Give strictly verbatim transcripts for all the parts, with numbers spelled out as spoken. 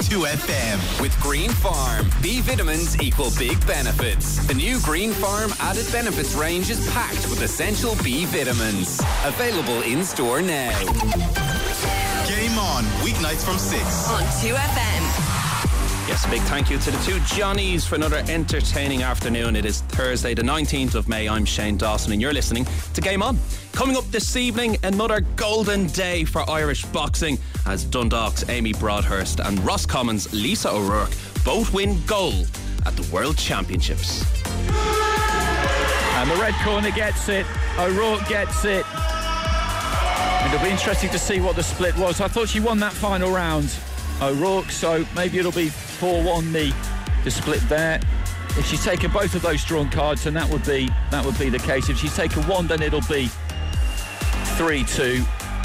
two F M. With Green Farm, B vitamins equal big benefits. The new Green Farm added benefits range is packed with essential B vitamins. Available in store now. Game On, weeknights from six. On two F M. Yes, a big thank you to the two Johnnies for another entertaining afternoon. It is Thursday the nineteenth of May. I'm Shane Dawson and you're listening to Game On. Coming up this evening, another golden day for Irish boxing as Dundalk's Amy Broadhurst and Roscommon's Lisa O'Rourke both win gold at the World Championships. And the red corner gets it. O'Rourke gets it. And it'll be interesting to see what the split was. I thought she won that final round, O'Rourke, so maybe it'll be four one the, the split there. If she's taken both of those drawn cards, then that would be that would be the case. If she's taken one, then it'll be three two.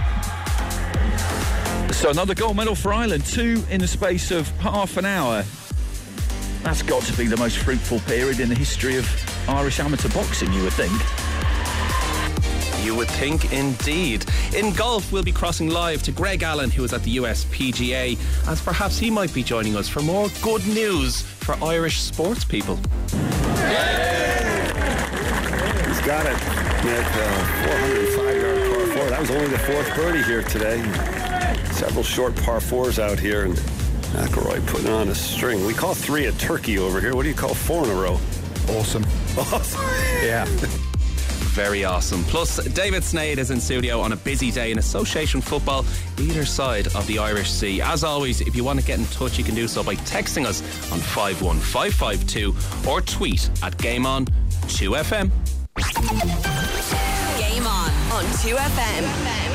So another gold medal for Ireland, two in the space of half an hour. That's got to be the most fruitful period in the history of Irish amateur boxing, you would think. You would think indeed. In golf, we'll be crossing live to Greg Allen, who is at the U S P G A, as perhaps he might be joining us for more good news for Irish sports people. He's got it. At uh, four oh five yard par four. That was only the fourth birdie here today. Several short par fours out here, and McIlroy putting on a string. We call three a turkey over here. What do you call four in a row? Awesome. Awesome. Yeah. Very awesome. Plus, David Sneyd is in studio on a busy day in association football either side of the Irish Sea. As always, if you want to get in touch, you can do so by texting us on five one five five two or tweet at Game On two F M. Game On on two F M.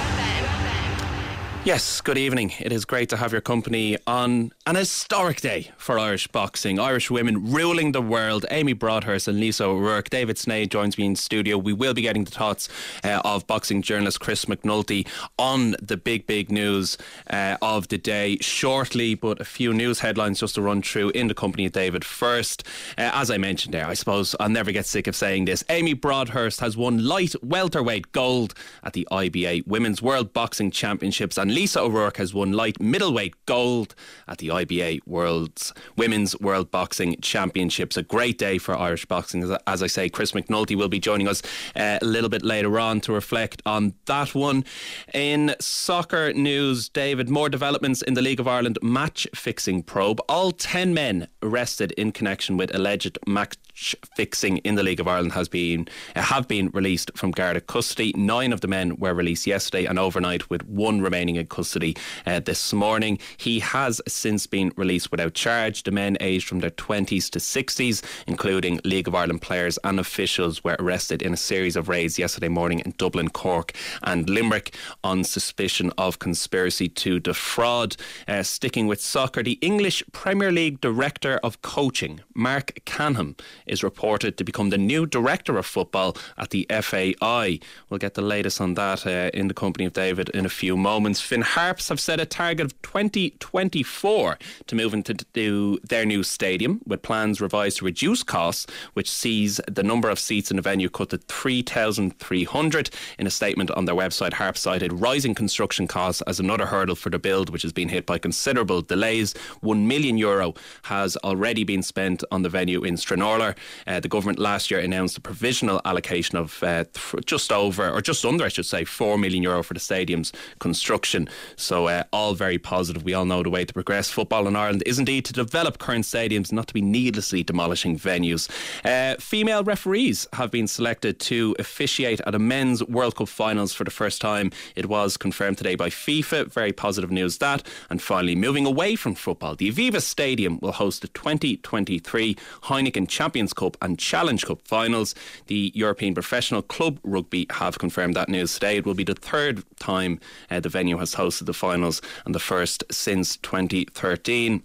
Yes, good evening. It is great to have your company on an historic day for Irish boxing. Irish women ruling the world. Amy Broadhurst and Lisa O'Rourke. David Sneyd joins me in studio. We will be getting the thoughts uh, of boxing journalist Chris McNulty on the big, big news uh, of the day shortly, but a few news headlines just to run through in the company of David first. Uh, as I mentioned there, I suppose I'll never get sick of saying this. Amy Broadhurst has won light welterweight gold at the I B A Women's World Boxing Championships, and Lisa O'Rourke has won light middleweight gold at the I B A World's Women's World Boxing Championships. A great day for Irish boxing. As, as I say, Chris McNulty will be joining us uh, a little bit later on to reflect on that one. In soccer news, David, more developments in the League of Ireland match-fixing probe. All ten men arrested in connection with alleged match fixing in the League of Ireland has been uh, have been released from Garda custody. Nine of the men were released yesterday and overnight, with one remaining in custody uh, this morning. He has since been released without charge. The men aged from their twenties to sixties, including League of Ireland players and officials, were arrested in a series of raids yesterday morning in Dublin, Cork and Limerick on suspicion of conspiracy to defraud. Uh, sticking with soccer, the English Premier League Director of Coaching, Mark Canham, is reported to become the new Director of Football at the F A I. We'll get the latest on that uh, in the company of David in a few moments. Finn Harps have set a target of twenty twenty-four to move into to their new stadium, with plans revised to reduce costs, which sees the number of seats in the venue cut to three thousand three hundred. In a statement on their website, Harps cited rising construction costs as another hurdle for the build, which has been hit by considerable delays. One million euro has already been spent on the venue in Stranorlar. Uh, the government last year announced a provisional allocation of uh, th- just over, or just under, I should say, four million euro for the stadium's construction. So uh, all very positive. We all know the way to progress football in Ireland is indeed to develop current stadiums, not to be needlessly demolishing venues. Uh, female referees have been selected to officiate at a men's World Cup finals for the first time. It was confirmed today by FIFA. Very positive news that. And finally, moving away from football, the Aviva Stadium will host the twenty twenty-three Heineken Champions Cup and Challenge Cup finals. The European Professional Club Rugby have confirmed that news today. It will be the third time uh, the venue has hosted the finals, and the first since twenty thirteen.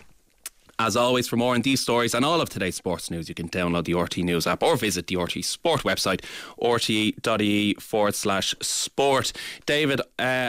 As always, for more on these stories and all of today's sports news, you can download the R T News app or visit the R T Sport website, r t e dot i e forward slash sport. David, uh,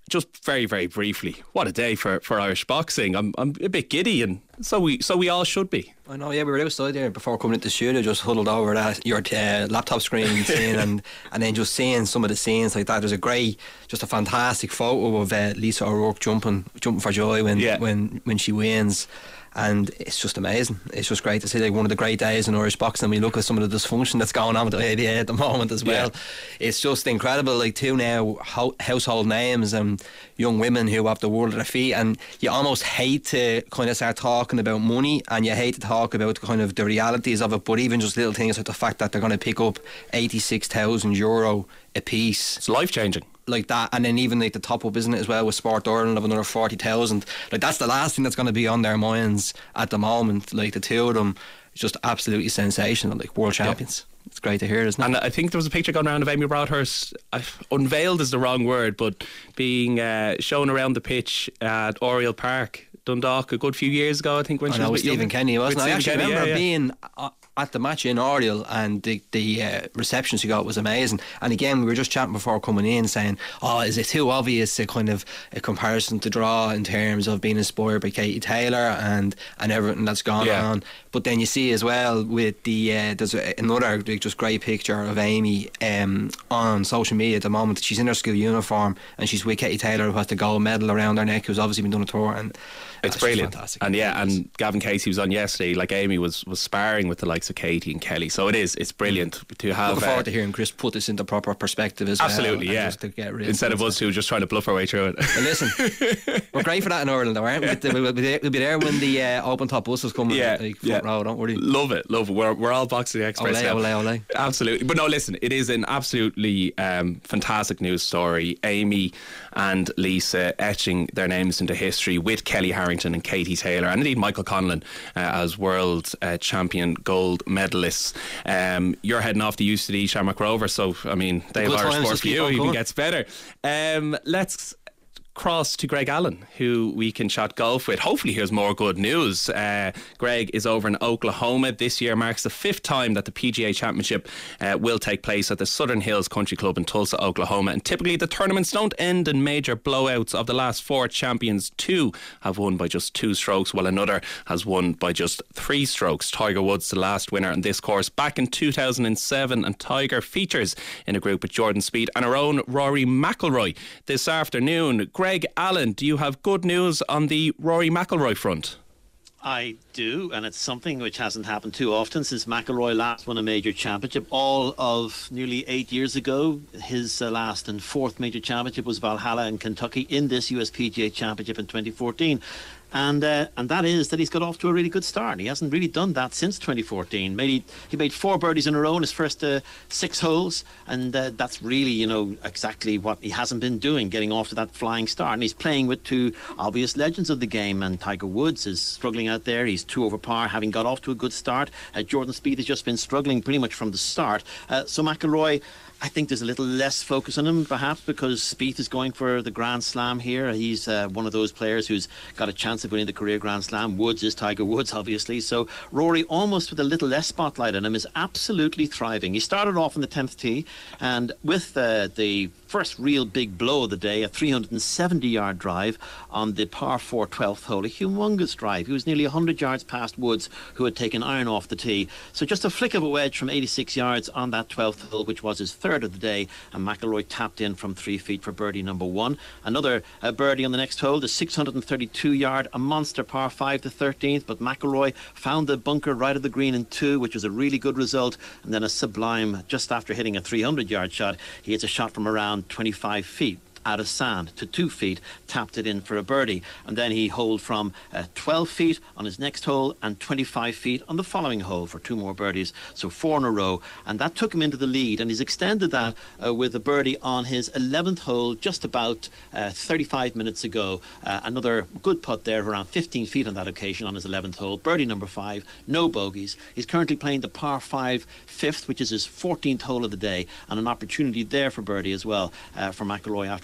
just very, very briefly, what a day for, for Irish boxing. I'm I'm a bit giddy, and so we so we all should be. I know, yeah, we were outside there before coming into the studio, just huddled over that your uh, laptop screen, seeing and and then just seeing some of the scenes like that. There's a great, just a fantastic photo of uh, Lisa O'Rourke jumping jumping for joy when yeah. when when she wins. And it's just amazing. It's just great to see, like, one of the great days in Irish boxing. We look at some of the dysfunction that's going on with the A B A at the moment as well. Yeah. It's just incredible. Like, two now ho- household names and young women who have the world at their feet. And you almost hate to kind of start talking about money, and you hate to talk about kind of the realities of it. But even just little things like the fact that they're going to pick up eighty-six thousand euro a piece. It's life changing. Like that, and then even like the top up, isn't it, as well, with Sport Ireland of another forty thousand. Like, that's the last thing that's going to be on their minds at the moment. Like, the two of them, just absolutely sensational, like world champions. Yeah. It's great to hear, isn't it? And I think there was a picture going around of Amy Broadhurst, uh, unveiled is the wrong word, but being uh, shown around the pitch at Oriel Park, Dundalk, a good few years ago, I think, when I she know, was with Stephen young. Kenny, wasn't With I? I Stephen actually Kenny, remember yeah, yeah. being uh, at the match in Oriel, and the, the uh, reception she got was amazing. And again, we were just chatting before coming in, saying, oh, is it too obvious a kind of a comparison to draw in terms of being inspired by Katie Taylor and, and everything that's gone Yeah. on? But then you see as well with the uh, there's another like, just great picture of Amy um, on social media at the moment. She's in her school uniform and she's with Katie Taylor, who has the gold medal around her neck, who's obviously been doing a tour, and it's that's brilliant. Fantastic. And yeah, and Gavin Casey was on yesterday. Like, Amy was, was sparring with the likes of Katie and Kelly, so it is it's brilliant to have. Looking forward uh, to hearing Chris put this into proper perspective as absolutely, well. yeah. Just to get rid Instead of us who are just trying to bluff our way through it. Well, listen, we're great for that in Ireland, though, aren't we? We'll be there, we'll be there when the uh, open top buses come. Yeah, like, front yeah. row, don't worry. Love it, love it. We're, we're all Boxing experts Olé, now. olé, olé. Absolutely. But no, listen, it is an absolutely um, fantastic news story. Amy and Lisa etching their names into history with Kelly Harrington and Katie Taylor, and indeed Michael Conlon uh, as world uh, champion gold medalists. Um, you're heading off to U C D Shamrock Rovers, so I mean, they have Good Irish times, sport just for keep you. on Even going. gets better. Um, let's cross to Greg Allen, who we can chat golf with. Hopefully here's more good news. uh, Greg is over in Oklahoma. This year marks the fifth time that the P G A Championship uh, will take place at the Southern Hills Country Club in Tulsa, Oklahoma, and typically the tournaments don't end in major blowouts. Of the last four champions, two have won by just two strokes, while another has won by just three strokes. Tiger Woods the last winner on this course back in two thousand seven, and Tiger features in a group with Jordan Spieth and our own Rory McIlroy this afternoon. Greg Allen, do you have good news on the Rory McIlroy front? I do, and it's something which hasn't happened too often since McIlroy last won a major championship all of nearly eight years ago. His uh, last and fourth major championship was Valhalla in Kentucky in this U S P G A Championship in twenty fourteen. And uh, and that is that he's got off to a really good start. He hasn't really done that since twenty fourteen. Made, he made four birdies in a row in his first uh, six holes, and uh, that's really, you know, exactly what he hasn't been doing, getting off to that flying start. And he's playing with two obvious legends of the game, and Tiger Woods is struggling out there. He's two over par, having got off to a good start. Uh, Jordan Spieth has just been struggling pretty much from the start. Uh, so McIlroy, I think there's a little less focus on him, perhaps, because Spieth is going for the Grand Slam here. He's uh, one of those players who's got a chance of winning the career Grand Slam. Woods is Tiger Woods, obviously. So Rory, almost with a little less spotlight on him, is absolutely thriving. He started off on the tenth tee, and with uh, the first real big blow of the day, a three hundred seventy yard drive on the par four twelfth hole, a humongous drive. He was nearly one hundred yards past Woods, who had taken iron off the tee. So just a flick of a wedge from eighty-six yards on that twelfth hole, which was his third of the day, and McIlroy tapped in from three feet for birdie number one. Another uh, birdie on the next hole, the six hundred thirty-two yard, a monster par five, the thirteenth, but McIlroy found the bunker right of the green in two, which was a really good result, and then a sublime, just after hitting a three hundred yard shot, he hits a shot from around twenty-five feet out of sand to two feet, tapped it in for a birdie, and then he holed from uh, twelve feet on his next hole and twenty-five feet on the following hole for two more birdies, so four in a row, and that took him into the lead, and he's extended that uh, with a birdie on his eleventh hole just about uh, thirty-five minutes ago. Uh, another good putt there, around fifteen feet on that occasion on his eleventh hole, birdie number five, no bogeys. He's currently playing the par five fifth, which is his fourteenth hole of the day, and an opportunity there for birdie as well uh, for McIlroy after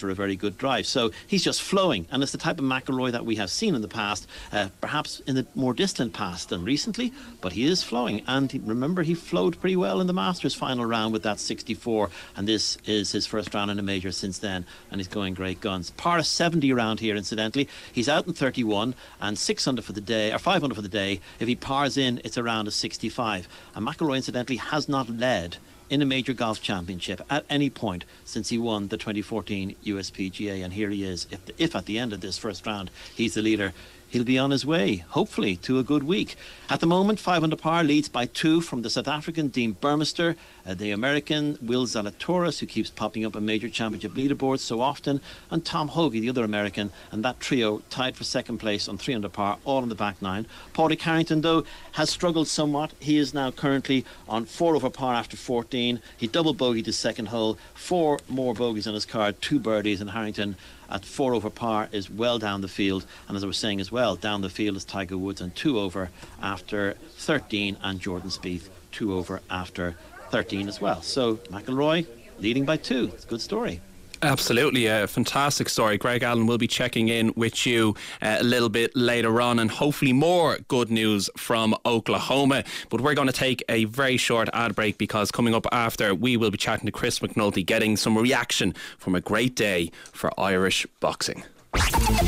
for a very good drive. So he's just flowing, and it's the type of McIlroy that we have seen in the past, uh, perhaps in the more distant past than recently, but he is flowing. And he, remember, he flowed pretty well in the Masters final round with that sixty-four, and this is his first round in a major since then, and he's going great guns. Par seventy around here, incidentally. He's out in thirty-one and six under for the day, or five under for the day. If he pars in, it's around a sixty-five. And McIlroy, incidentally, has not led in a major golf championship at any point since he won the twenty fourteen U S P G A, and here he is. If, if at the end of this first round he's the leader, he'll be on his way, hopefully, to a good week. At the moment, five under par, leads by two from the South African Dean Burmester, uh, the American Will Zalatoris, who keeps popping up on major championship leaderboards so often, and Tom Hoge, the other American, and that trio tied for second place on three under par, all in the back nine. Padraig Harrington, though, has struggled somewhat. He is now currently on four over par after fourteen. He double bogeyed his second hole, four more bogeys on his card, two birdies, and Harrington at four over par is well down the field. And as I was saying as well, down the field is Tiger Woods on two over after thirteen, and Jordan Spieth two over after thirteen as well. So McIlroy leading by two. It's a good story. Absolutely, a fantastic story. Greg Allen will be checking in with you uh, a little bit later on, and hopefully more good news from Oklahoma. But we're going to take a very short ad break, because coming up after, we will be chatting to Chris McNulty, getting some reaction from a great day for Irish boxing. R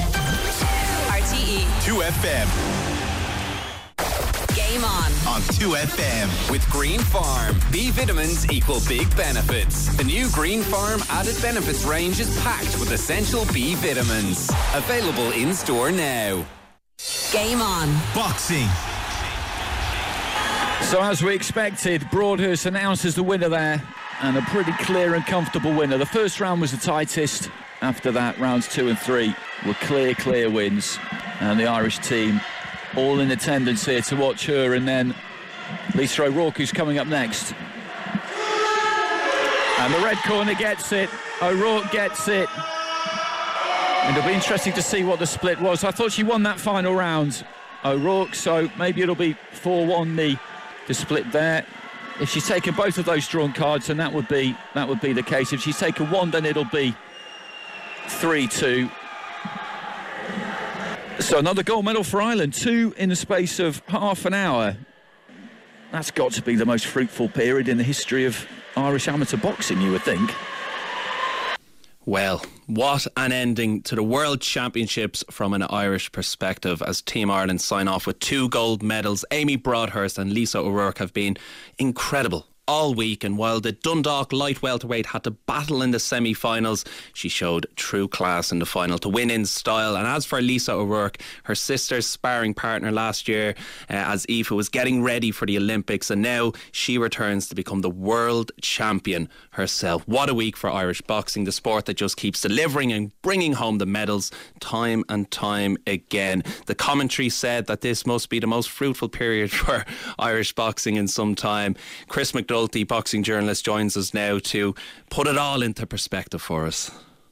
T E two F M. Game On On two F M. With Green Farm, B vitamins equal big benefits. The new Green Farm added benefits range is packed with essential B vitamins. Available in store now. Game On. Boxing. So as we expected, Broadhurst announces the winner there, and a pretty clear and comfortable winner. The first round was the tightest. After that, rounds two and three were clear, clear wins, and the Irish team all in attendance here to watch her, and then Lisa O'Rourke, who's coming up next. And the red corner gets it. O'Rourke gets it. And it'll be interesting to see what the split was. I thought she won that final round, O'Rourke, so maybe it'll be four one the, the split there. If she's taken both of those drawn cards, then that would be that would be the case. If she's taken one, then it'll be three two. So another gold medal for Ireland, two in the space of half an hour. That's got to be the most fruitful period in the history of Irish amateur boxing, you would think. Well, what an ending to the World Championships from an Irish perspective, as Team Ireland sign off with two gold medals. Amy Broadhurst and Lisa O'Rourke have been incredible all week, and while the Dundalk light welterweight had to battle in the semi-finals, she showed true class in the final to win in style. And as for Lisa O'Rourke, her sister's sparring partner last year, uh, as Aoife was getting ready for the Olympics, and now she returns to become the world champion herself. What a week for Irish boxing, the sport that just keeps delivering and bringing home the medals time and time again. The commentary said that this must be the most fruitful period for Irish boxing in some time. Chris McDulty, boxing journalist, joins us now to put it all into perspective for us.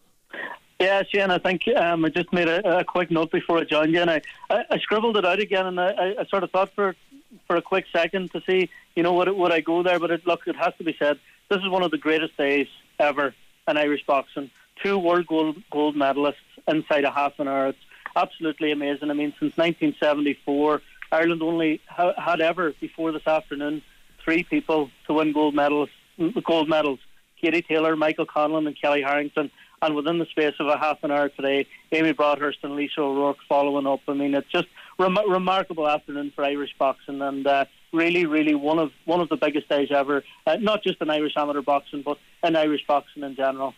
Yeah, Shane, I think um, I just made a, a quick note before I joined you, and I, I, I scribbled it out again, and I, I sort of thought for for a quick second to see, you know, would, it, would I go there? But it, look, it has to be said, this is one of the greatest days ever in Irish boxing. Two world gold, gold medalists inside a half an hour. It's absolutely amazing. I mean, since nineteen seventy-four, Ireland only ha- had ever, before this afternoon, three people to win gold medals, gold medals. Katie Taylor, Michael Conlon and Kelly Harrington. And within the space of a half an hour today, Amy Broadhurst and Lisa O'Rourke following up. I mean, it's just a rem- remarkable afternoon for Irish boxing, and uh, really, really one of one of the biggest days ever, uh, not just in Irish amateur boxing, but in Irish boxing in general.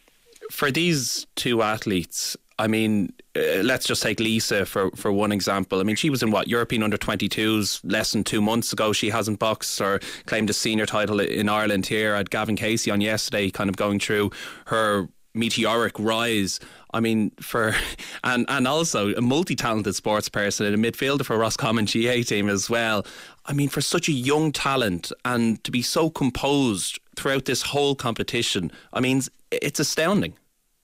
For these two athletes, I mean, uh, let's just take Lisa for, for one example. I mean, she was in what, European under twenty-twos less than two months ago. She hasn't boxed or claimed a senior title in Ireland here. I had Gavin Casey on yesterday, kind of going through her meteoric rise. I mean, for and and also a multi-talented sports person and a midfielder for Roscommon G A team as well. I mean, for such a young talent and to be so composed throughout this whole competition, I mean, it's astounding.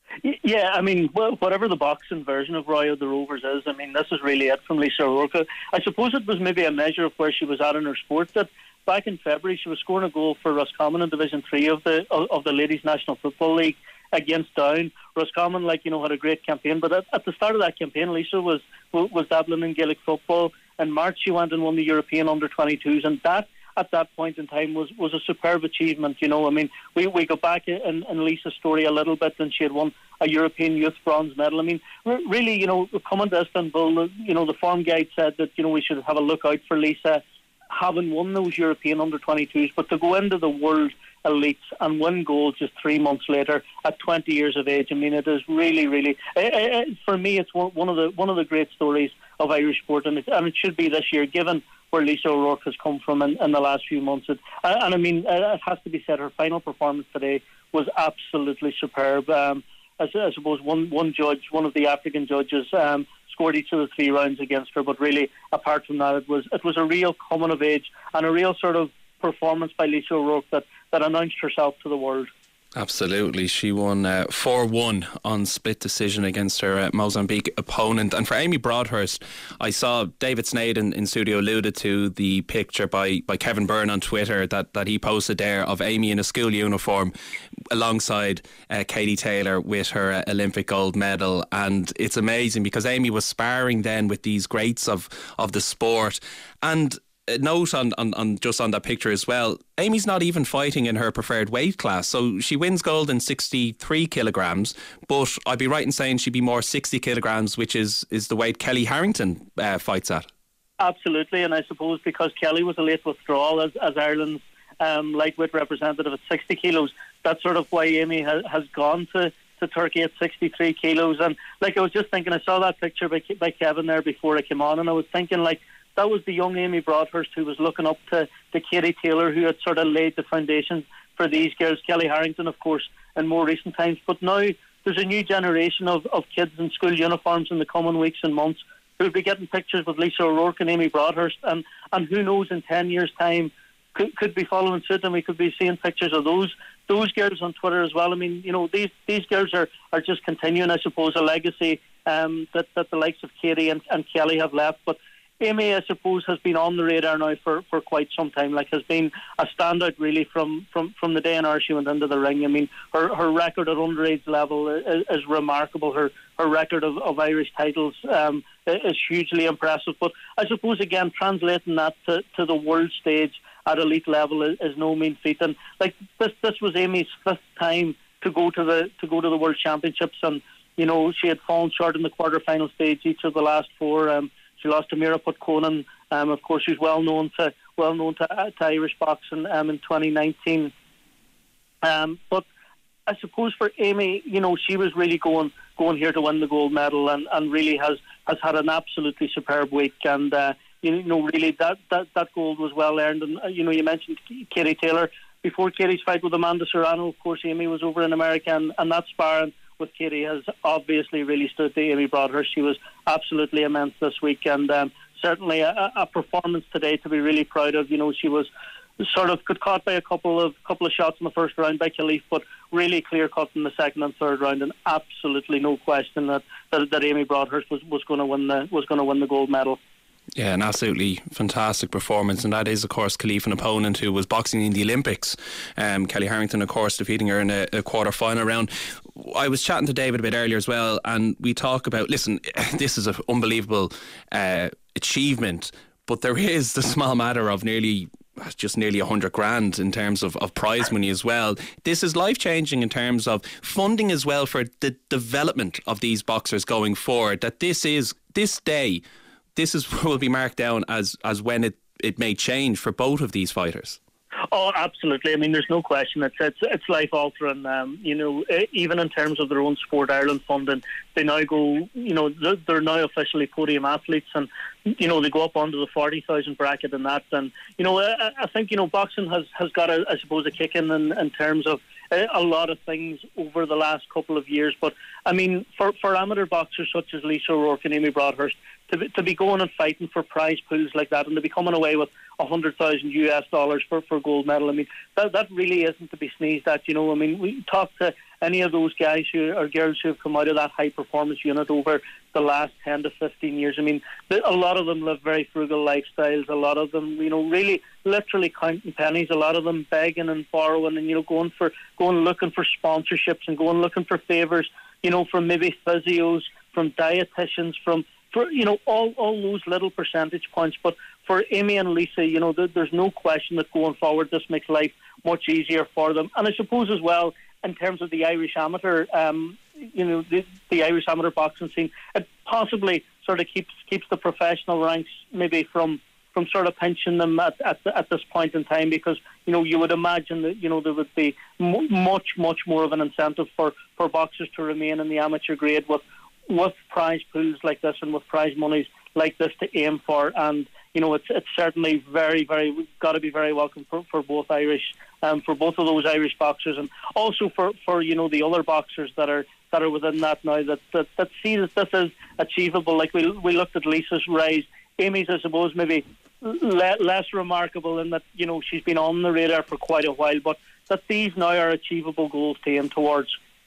Yeah, I mean, whatever the boxing version of Roy of the Rovers is, I mean, this is really it from Lisa O'Rourke. I suppose it was maybe a measure of where she was at in her sport, that back in February she was scoring a goal for Roscommon in Division three of the of the Ladies National Football League against Down. Roscommon, like, you know, had a great campaign, but at, at the start of that campaign, Lisa was was dabbling in Gaelic football. In March, she went and won the European under twenty-twos, and that, at that point in time, was, was a superb achievement. You know, I mean, we, we go back in, in Lisa's story a little bit, and she had won a European youth bronze medal. I mean, re- really, you know, coming to Istanbul, you know, the form guide said that, you know, we should have a look out for Lisa having won those European under twenty-twos, but to go into the world elites and win gold just three months later at twenty years of age, I mean, it is really, really, uh, uh, for me, it's one, one of the one of the great stories of Irish sport, and it, and it should be this year, given where Lisa O'Rourke has come from in, in the last few months. It, and, and I mean, it has to be said, her final performance today was absolutely superb. Um, I, I suppose one one judge, one of the African judges, um, scored each of the three rounds against her, but really, apart from that, it was it was a real coming of age and a real sort of performance by Lisa O'Rourke that, that announced herself to the world. Absolutely. She won uh, four one on split decision against her uh, Mozambique opponent. And for Amy Broadhurst, I saw David Sneyd in, in studio alluded to the picture by, by Kevin Byrne on Twitter that, that he posted there of Amy in a school uniform alongside uh, Katie Taylor with her uh, Olympic gold medal. And it's amazing because Amy was sparring then with these greats of, of the sport. And a note on, on, on just on that picture as well, Amy's not even fighting in her preferred weight class, so she wins gold in sixty-three kilograms, but I'd be right in saying she'd be more sixty kilograms, which is, is the weight Kelly Harrington uh, fights at. Absolutely, and I suppose because Kelly was a late withdrawal as, as Ireland's um, lightweight representative at sixty kilos, that's sort of why Amy has, has gone to to Turkey at sixty-three kilos. And like, I was just thinking, I saw that picture by, by Kevin there before I came on, and I was thinking, like, that was the young Amy Broadhurst who was looking up to, to Katie Taylor, who had sort of laid the foundation for these girls. Kelly Harrington, of course, in more recent times. But now there's a new generation of, of kids in school uniforms in the coming weeks and months who will be getting pictures with Lisa O'Rourke and Amy Broadhurst. And, and who knows, in ten years' time, could, could be following suit, and we could be seeing pictures of those those girls on Twitter as well. I mean, you know, these these girls are, are just continuing, I suppose, a legacy um, that, that the likes of Katie and, and Kelly have left. But Amy, I suppose, has been on the radar now for, for quite some time. Like, has been a standout really from, from, from the day in hour she went into the ring. I mean, her, her record at underage level is, is remarkable. Her her record of, of Irish titles um, is hugely impressive. But I suppose, again, translating that to, to the world stage at elite level is, is no mean feat. And like, this this was Amy's fifth time to go to the to go to the World Championships, and you know, she had fallen short in the quarter final stage each of the last four. Um, She lost to Mira Putkonen. Um, of course, she's well known to well known to, uh, to Irish boxing um, in twenty nineteen. Um, but I suppose for Amy, you know, she was really going going here to win the gold medal, and, and really has, has had an absolutely superb week. And uh, you know, really that, that, that gold was well earned. And uh, you know, you mentioned Katie Taylor before Katie's fight with Amanda Serrano. Of course, Amy was over in America, and, and that sparring with Katie has obviously really stood to Amy Broadhurst. She was absolutely immense this week, and um, certainly a, a performance today to be really proud of. You know, she was sort of got caught by a couple of couple of shots in the first round by Khalif, but really clear cut in the second and third round, and absolutely no question that, that, that Amy Broadhurst was, was going to win the was going to win the gold medal. Yeah, an absolutely fantastic performance, and that is, of course, Khalif, an opponent who was boxing in the Olympics. Um, Kelly Harrington, of course, defeating her in a, a quarter-final round. I was chatting to David a bit earlier as well, and we talk about, listen, this is an unbelievable uh, achievement, but there is the small matter of nearly just nearly a hundred grand in terms of, of prize money as well. This is life-changing in terms of funding as well for the development of these boxers going forward, that this is, this day, this is will be marked down as, as when it, it may change for both of these fighters. Oh, absolutely. I mean, there's no question. It's it's, it's life-altering. Um, you know, even in terms of their own Sport Ireland funding, they now go, you know, they're, they're now officially podium athletes, and, you know, they go up onto the forty thousand bracket and that. And, you know, I, I think, you know, boxing has, has got, a, I suppose, a kick in, in in terms of a lot of things over the last couple of years. But, I mean, for, for amateur boxers such as Lisa O'Rourke and Amy Broadhurst, to be, to be going and fighting for prize pools like that, and to be coming away with a hundred thousand U S dollars for for gold medal. I mean, that that really isn't to be sneezed at. You know, I mean, we talk to any of those guys who or girls who have come out of that high performance unit over the last ten to fifteen years. I mean, a lot of them live very frugal lifestyles. A lot of them, you know, really literally counting pennies. A lot of them begging and borrowing, and you know, going for going looking for sponsorships and going looking for favours. You know, from maybe physios, from dietitians, from for you know all all those little percentage points. But for Amy and Lisa, you know, there, there's no question that going forward this makes life much easier for them. And I suppose as well, in terms of the Irish amateur, um, you know, the, the Irish amateur boxing scene, it possibly sort of keeps keeps the professional ranks maybe from from sort of pinching them at at, at this point in time, because you know you would imagine that you know there would be m- much much more of an incentive for, for boxers to remain in the amateur grade with with prize pools like this and with prize monies like this to aim for. And you know, it's it's certainly very, very got to be very welcome for, for both Irish, um, for both of those Irish boxers, and also for, for you know the other boxers that are that are within that now that that, that see that this is achievable. Like we we looked at Lisa's rise, Amy's I suppose maybe le- less remarkable in that you know she's been on the radar for quite a while, but that these now are achievable goals to aim towards.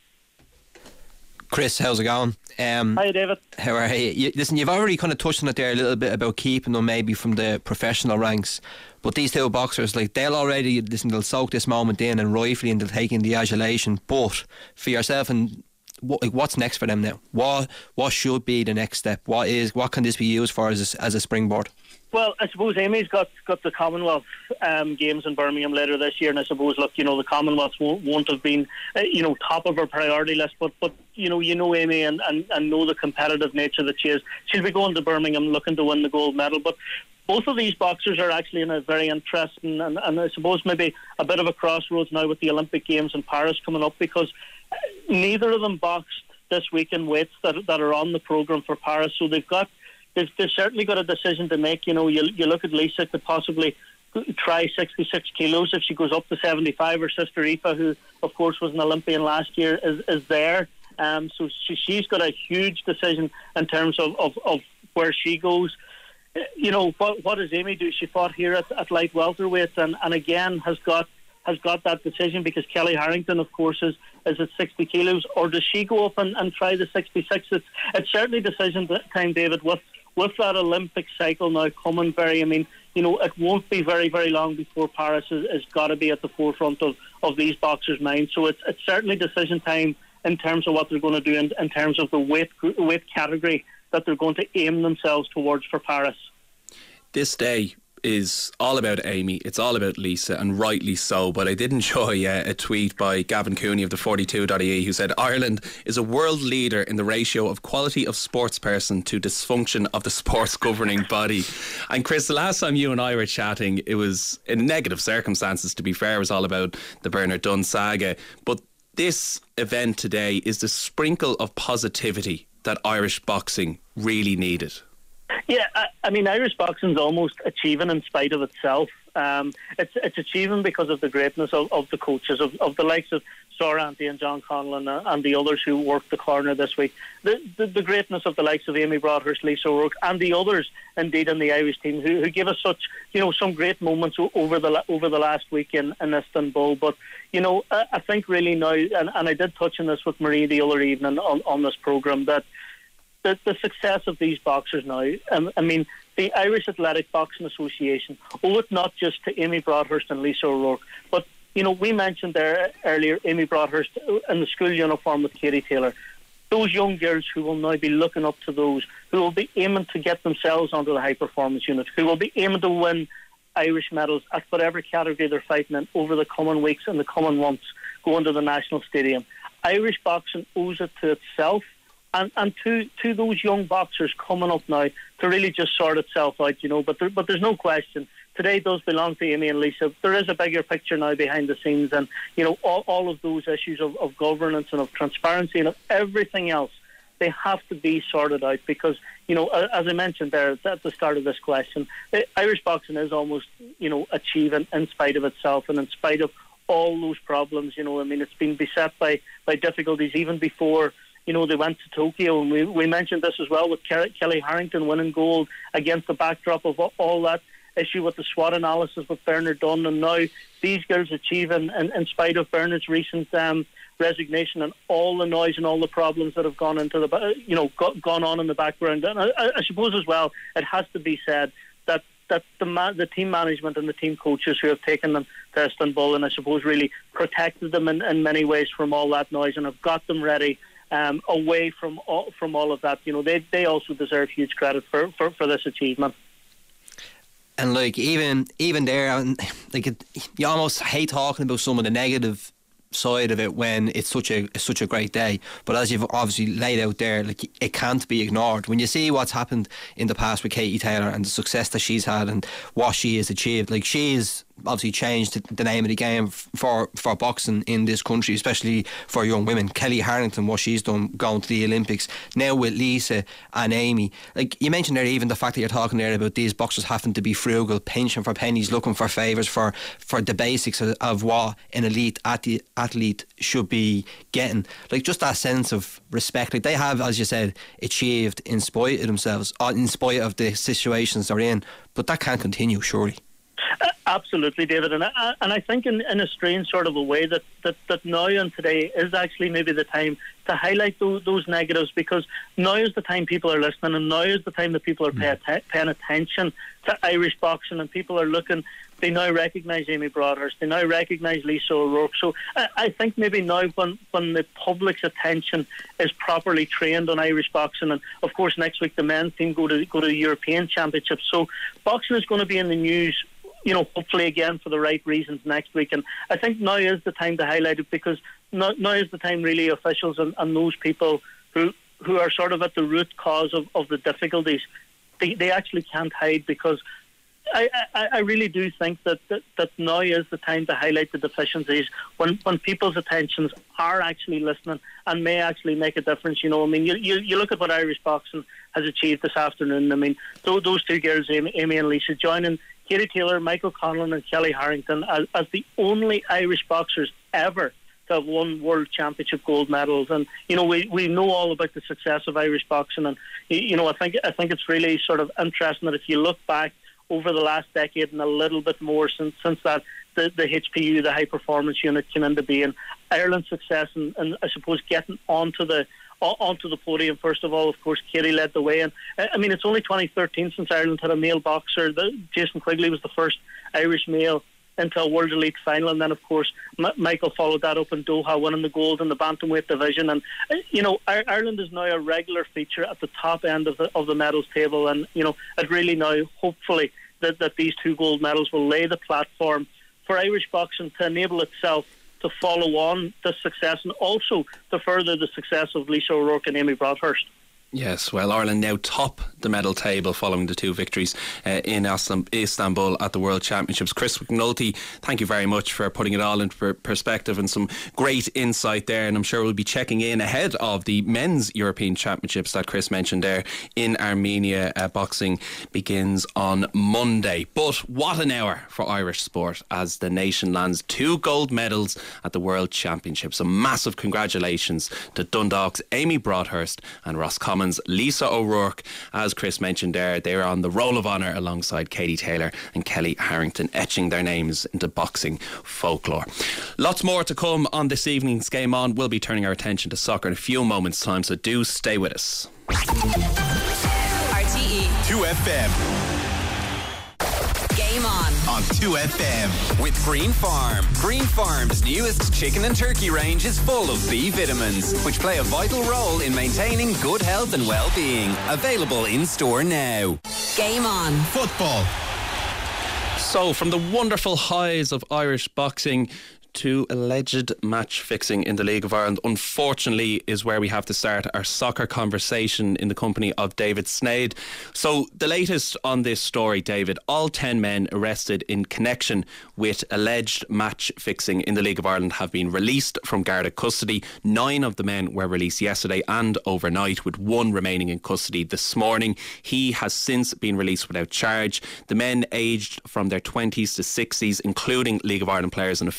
Chris, how's it going? Um, Hi, David. How are you? you? Listen, you've already kind of touched on it there a little bit about keeping them maybe from the professional ranks, but these two boxers, like they'll already listen, they'll soak this moment in and rightfully and they'll take in the adulation. But for yourself, and what, like, what's next for them now? What what should be the next step? What is what can this be used for as a, as a springboard? Well, I suppose Amy's got, got the Commonwealth um, Games in Birmingham later this year, and I suppose, look, you know, the Commonwealth won't, won't have been, uh, you know, top of her priority list, but, but you know, you know Amy and, and, and know the competitive nature that she is. She'll be going to Birmingham looking to win the gold medal, but both of these boxers are actually in a very interesting and, and I suppose maybe a bit of a crossroads now with the Olympic Games in Paris coming up, because neither of them boxed this week in weights that, that are on the programme for Paris, so they've got They've, they've certainly got a decision to make. You know, you, you look at Lisa could possibly try sixty-six kilos if she goes up to seventy-five. Her sister Aoife, who of course was an Olympian last year, is, is there. Um, so she, she's got a huge decision in terms of, of, of where she goes. You know, what, what does Amy do? She fought here at, at light welterweight, and, and again has got has got that decision, because Kelly Harrington, of course, is, is at sixty kilos. Or does she go up and, and try the sixty-six? It's, it's certainly decision time, David, with With that Olympic cycle now coming very, I mean, you know, it won't be very, very long before Paris has, has got to be at the forefront of, of these boxers' minds. So it's it's certainly decision time in terms of what they're going to do in, in terms of the weight weight category that they're going to aim themselves towards for Paris. This day is all about Amy, it's all about Lisa, and rightly so. But I did enjoy uh, a tweet by Gavin Cooney of the forty-two dot I E who said Ireland is a world leader in the ratio of quality of sportsperson to dysfunction of the sports governing body. And Chris, the last time you and I were chatting, it was in negative circumstances, to be fair. It was all about the Bernard Dunn saga, but this event today is the sprinkle of positivity that Irish boxing really needed. Yeah, I, I mean, Irish boxing's almost achieving in spite of itself. Um, it's it's achieving because of the greatness of, of the coaches, of, of the likes of Sorrenti and John Conlon uh, and the others who worked the corner this week. The, the the greatness of the likes of Amy Broadhurst, Lisa O'Rourke, and the others indeed in the Irish team who, who give us such, you know, some great moments over the over the last week in, in Istanbul. But you know, I, I think really now, and, and I did touch on this with Marie the other evening on, on this programme, that The, the success of these boxers now, um, I mean, the Irish Athletic Boxing Association owe it not just to Amy Broadhurst and Lisa O'Rourke, but, you know, we mentioned there earlier Amy Broadhurst in the school uniform with Katie Taylor. Those young girls who will now be looking up to those, who will be aiming to get themselves onto the high performance unit, who will be aiming to win Irish medals at whatever category they're fighting in over the coming weeks and the coming months, going to the National Stadium. Irish boxing owes it to itself and, and to, to those young boxers coming up now to really just sort itself out, you know. But there, but there's no question, today does belong to Amy and Lisa. There is a bigger picture now behind the scenes, and, you know, all, all of those issues of, of governance and of transparency and of everything else, they have to be sorted out because, you know, as I mentioned there at the start of this question, Irish boxing is almost, you know, achieving in spite of itself and in spite of all those problems. You know, I mean, it's been beset by, by difficulties even before you know, they went to Tokyo, and we, we mentioned this as well with Kelly Harrington winning gold against the backdrop of all that issue with the SWOT analysis with Bernard Dunn, and now these girls achieving, in, in spite of Bernard's recent um, resignation and all the noise and all the problems that have gone into the, you know, got, gone on in the background. And I, I suppose as well, it has to be said that that the ma- the team management and the team coaches who have taken them to Istanbul and I suppose really protected them in, in many ways from all that noise and have got them ready um, away from all, from all of that. You know, they they also deserve huge credit for, for, for this achievement. And like even even there, like it, you almost hate talking about some of the negative side of it when it's such a it's such a great day. But as you've obviously laid out there, like it can't be ignored. When you see what's happened in the past with Katie Taylor and the success that she's had and what she has achieved, like she's obviously changed the name of the game for for boxing in this country, especially for young women. Kelly Harrington, what she's done going to the Olympics, now with Lisa and Amy. Like you mentioned there, even the fact that you're talking there about these boxers having to be frugal, pinching for pennies, looking for favours for, for the basics of, of what an elite athlete, athlete should be getting. Like just that sense of respect. Like they have, as you said, achieved in spite of themselves, in spite of the situations they're in. But that can't continue, surely. Uh, absolutely, David, and I, and I think in, in a strange sort of a way that, that, that now and today is actually maybe the time to highlight those, those negatives, because now is the time people are listening, and now is the time that people are pay att- paying attention to Irish boxing, and people are looking. They now recognise Amy Broadhurst. They now recognise Lisa O'Rourke. So I, I think maybe now when, when the public's attention is properly trained on Irish boxing, and of course next week the men's team go to go to the European Championships. So boxing is going to be in the news, you know, hopefully again for the right reasons next week. And I think now is the time to highlight it, because now, now is the time really officials and, and those people who who are sort of at the root cause of, of the difficulties, they, they actually can't hide, because I, I, I really do think that, that, that now is the time to highlight the deficiencies when, when people's attentions are actually listening and may actually make a difference. You know, I mean, you, you, you look at what Irish boxing has achieved this afternoon. I mean, those, those two girls, Amy, Amy and Lisa, joining Katie Taylor, Michael Conlon and Kelly Harrington as, as the only Irish boxers ever to have won World Championship gold medals. And, you know, we, we know all about the success of Irish boxing. And, you know, I think I think it's really sort of interesting that if you look back over the last decade and a little bit more since since that the, the H P U, the high performance unit, came into being, Ireland's success and, and I suppose getting onto the onto the podium. First of all, of course, Katie led the way, and I mean it's only twenty thirteen since Ireland had a male boxer. The, Jason Quigley was the first Irish male into a World Elite final, and then of course M- Michael followed that up in Doha, winning the gold in the bantamweight division. And you know, Ireland is now a regular feature at the top end of the of the medals table, and you know, it really now hopefully that, that these two gold medals will lay the platform for Irish boxing to enable itself to follow on this success, and also to further the success of Lisa O'Rourke and Amy Broadhurst. Yes, well, Ireland now top the medal table following the two victories uh, in Istanbul at the World Championships. Chris McNulty, thank you very much for putting it all into perspective and some great insight there, and I'm sure we'll be checking in ahead of the men's European Championships that Chris mentioned there in Armenia. Uh, boxing begins on Monday. But what an hour for Irish sport as the nation lands two gold medals at the World Championships. A massive congratulations to Dundalk's Amy Broadhurst and Roscommon Lisa O'Rourke. As Chris mentioned there, they were on the Roll of Honour alongside Katie Taylor and Kelly Harrington, etching their names into boxing folklore. Lots more to come on this evening's Game On. We'll be turning our attention to soccer in a few moments' time, so do stay with us. R T E two F M. Game On On two F M. With Green Farm. Green Farm's newest chicken and turkey range is full of B vitamins, which play a vital role in maintaining good health and well-being. Available in store now. Game On Football. So, from the wonderful highs of Irish boxing to alleged match fixing in the League of Ireland, unfortunately, is where we have to start our soccer conversation in the company of David Sneyd. So the latest on this story, David, all ten men arrested in connection with alleged match fixing in the League of Ireland have been released from Garda custody. Nine of the men were released yesterday and overnight, with one remaining in custody this morning. He has since been released without charge. The men aged from their twenties to sixties, including League of Ireland players and officials, were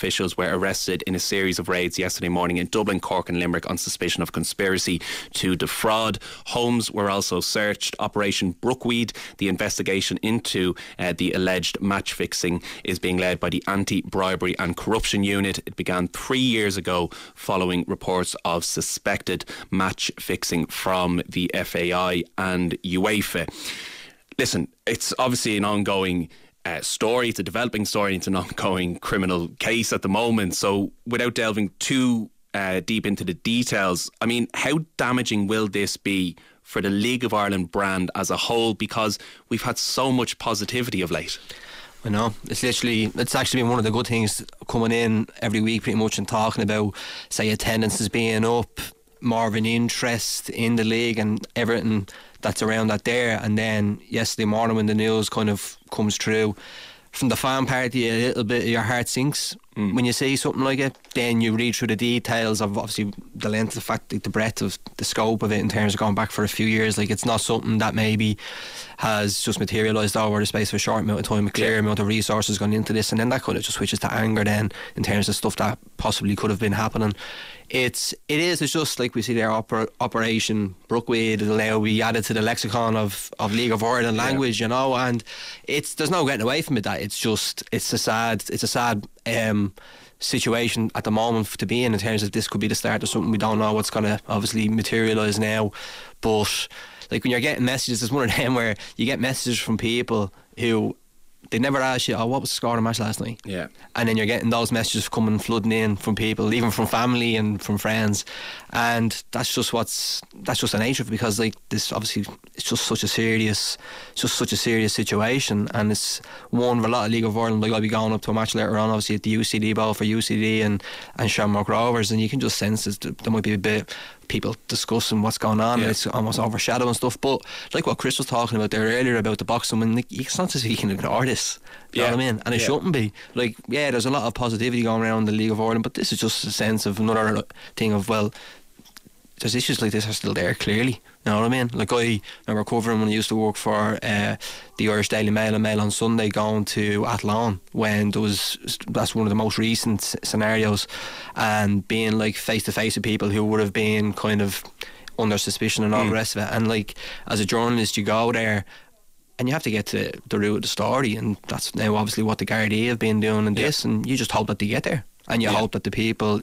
were arrested in a series of raids yesterday morning in Dublin, Cork and Limerick on suspicion of conspiracy to defraud. Homes were also searched. Operation Brookweed, the investigation into uh, the alleged match fixing, is being led by the Anti-Bribery and Corruption Unit. It began three years ago following reports of suspected match fixing from the F A I and UEFA. Listen, it's obviously an ongoing uh, story. It's a developing story. It's an ongoing criminal case at the moment. So without delving too uh, deep into the details, I mean, how damaging will this be for the League of Ireland brand as a whole? Because we've had so much positivity of late. I know, it's literally, it's actually been one of the good things coming in every week pretty much and talking about, say, attendances being up, more of an interest in the league and everything that's around that there. And then yesterday morning when the news kind of comes through, from the fan party, a little bit your heart sinks mm. when you see something like it. Then you read through the details of obviously the length, the fact, the breadth of the scope of it in terms of going back for a few years. Like, it's not something that maybe has just materialised over the space of a short amount of time, a clear yeah. amount of resources gone into this, and then that kind of just switches to anger then in terms of stuff that possibly could have been happening. It's it is it's just like we see there, oper- Operation Brookweed. It'll now be added to the lexicon of, of League of Ireland language, yeah. you know, and it's there's no getting away from it. That it's just it's a sad it's a sad um, situation at the moment to be in in terms of this could be the start of something. We don't know what's going to obviously materialise now, but like when you're getting messages, it's one of them where you get messages from people who they never ask you, oh, what was the score of the match last night? Yeah. And then you're getting those messages coming flooding in from people, even from family and from friends, and that's just what's that's just the nature of it, because like this obviously it's just such a serious it's just such a serious situation, and it's one for a lot of League of Ireland. Like, I'll be going up to a match later on obviously at the U C D Bowl for U C D and, and Shamrock Rovers, and you can just sense that there might be a bit people discussing what's going on, yeah. and it's almost overshadowing stuff. But like what Chris was talking about there earlier about the boxing, when like, it's not as if you can ignore this, you yeah. know what I mean? And it yeah. shouldn't be. Like, yeah, there's a lot of positivity going around the League of Ireland, but this is just a sense of another thing of, well, there's issues like this are still there, clearly. You know what I mean? Like, I remember covering when I used to work for uh, the Irish Daily Mail and Mail on Sunday, going to Athlone when there was, that's one of the most recent scenarios, and being like face to face with people who would have been kind of under suspicion and all mm. the rest of it. And like, as a journalist, you go there and you have to get to the root of the story, and that's now obviously what the Gardaí have been doing in yeah. this, and you just hope that they get there, and you yeah. hope that the people,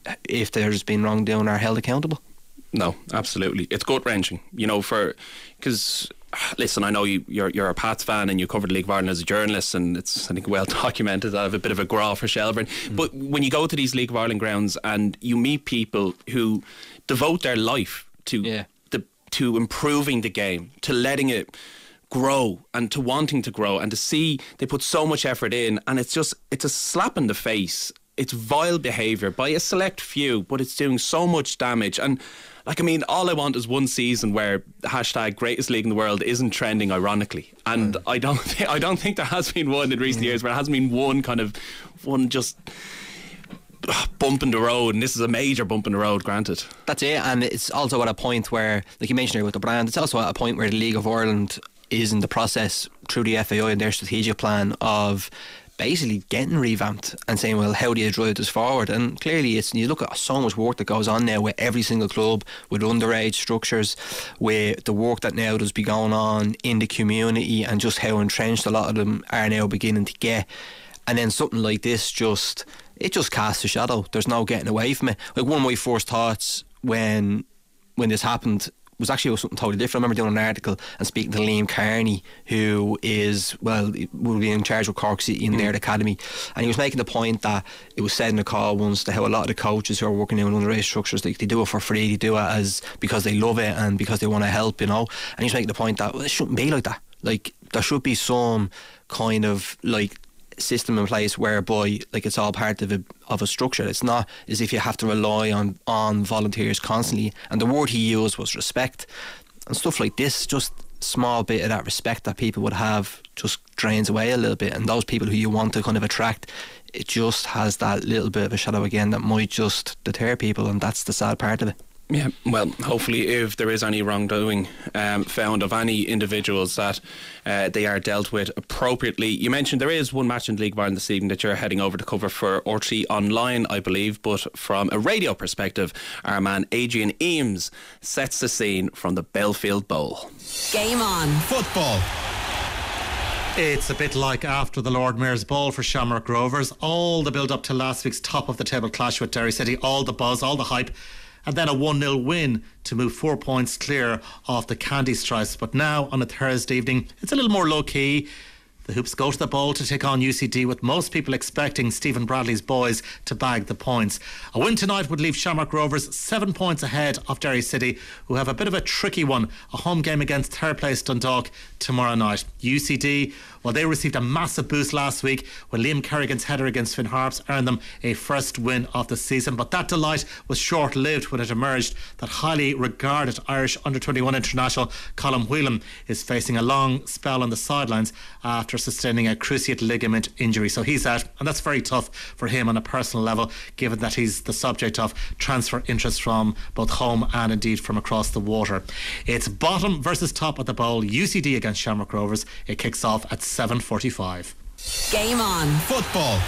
if there's been wrongdoing, are held accountable. No, absolutely. It's gut-wrenching, you know, for because listen, I know you, you're you're a Pats fan and you covered the League of Ireland as a journalist, and it's, I think, well documented. I have a bit of a graw for Shelbourne, mm. but when you go to these League of Ireland grounds and you meet people who devote their life to yeah. the to improving the game, to letting it grow and to wanting to grow, and to see they put so much effort in, and it's just it's a slap in the face. It's vile behaviour by a select few, but it's doing so much damage. And like, I mean, all I want is one season where hashtag greatest league in the world isn't trending ironically, and mm. I don't think I don't think there has been one in recent mm. years where it hasn't been one kind of one just bump in the road, and this is a major bump in the road, granted. That's it, and it's also at a point where, like you mentioned here with the brand, it's also at a point where the League of Ireland is in the process through the F A I and their strategic plan of basically getting revamped and saying, well, how do you drive this forward? And clearly it's, you look at so much work that goes on now with every single club, with underage structures, with the work that now does be going on in the community, and just how entrenched a lot of them are now beginning to get. And then something like this just it just casts a shadow. There's no getting away from it. Like, one of my first thoughts when when this happened was actually something totally different. I remember doing an article and speaking to Liam Carney, who is, well, will be in charge of Cork City in mm. their academy, and he was making the point that it was said in a call once that how a lot of the coaches who are working in underage structures, they, they do it for free, they do it as because they love it and because they want to help, you know. And he's making the point that, well, it shouldn't be like that. Like, there should be some kind of like system in place whereby, like, it's all part of a of a structure. It's not as if you have to rely on on volunteers constantly. And the word he used was respect, and stuff like this, just small bit of that respect that people would have just drains away a little bit, and those people who you want to kind of attract, it just has that little bit of a shadow again that might just deter people, and that's the sad part of it. Yeah, well, hopefully if there is any wrongdoing um, found of any individuals, that uh, they are dealt with appropriately. You mentioned there is one match in the League of Ireland this evening that you're heading over to cover for R T É Online, I believe, but from a radio perspective, our man Adrian Eames sets the scene from the Belfield Bowl. Game on. Football. It's a bit like after the Lord Mayor's Ball for Shamrock Rovers. All the build up to last week's top of the table clash with Derry City, all the buzz, all the hype, and then a one nil win to move four points clear off the Candy Stripes. But now on a Thursday evening, it's a little more low key. The Hoops go to the Bowl to take on U C D, with most people expecting Stephen Bradley's boys to bag the points. A win tonight would leave Shamrock Rovers seven points ahead of Derry City, who have a bit of a tricky one, a home game against third place Dundalk tomorrow night. U C D, well, they received a massive boost last week when Liam Kerrigan's header against Finn Harps earned them a first win of the season. But that delight was short-lived when it emerged that highly regarded Irish under twenty-one international Colm Whelan is facing a long spell on the sidelines after sustaining a cruciate ligament injury. So he's out, and that's very tough for him on a personal level, given that he's the subject of transfer interest from both home and indeed from across the water. It's bottom versus top at the Bowl, U C D against Shamrock Rovers. It kicks off at seven forty-five. Game on. Football.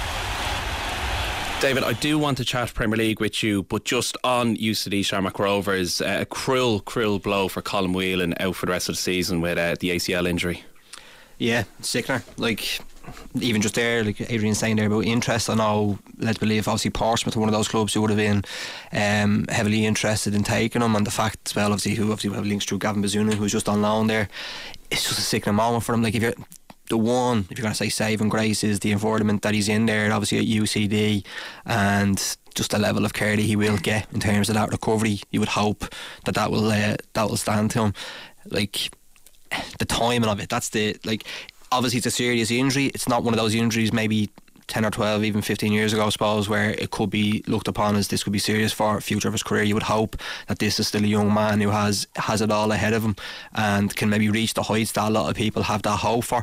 David, I do want to chat Premier League with you, but just on U C D Shamrock Rovers, uh, a cruel, cruel blow for Colm Whelan, out for the rest of the season with uh, the A C L injury. Yeah, sickener. Like, even just there, like Adrian saying there about interest, I know, let's believe, obviously Portsmouth are one of those clubs who would have been um, heavily interested in taking him, and the fact as well, obviously, who obviously have links through Gavin Bazunu, who's just on loan there. It's just a sickening moment for him. Like, if you're the one, if you're going to say saving grace, is the environment that he's in there, obviously at U C D, and just the level of care that he will get in terms of that recovery. You would hope that that will uh, that will stand to him. Like, the timing of it, that's the, like, obviously it's a serious injury. It's not one of those injuries maybe ten or twelve, even fifteen years ago, I suppose, where it could be looked upon as this could be serious for the future of his career. You would hope that this is still a young man who has has it all ahead of him and can maybe reach the heights that a lot of people have that hope for.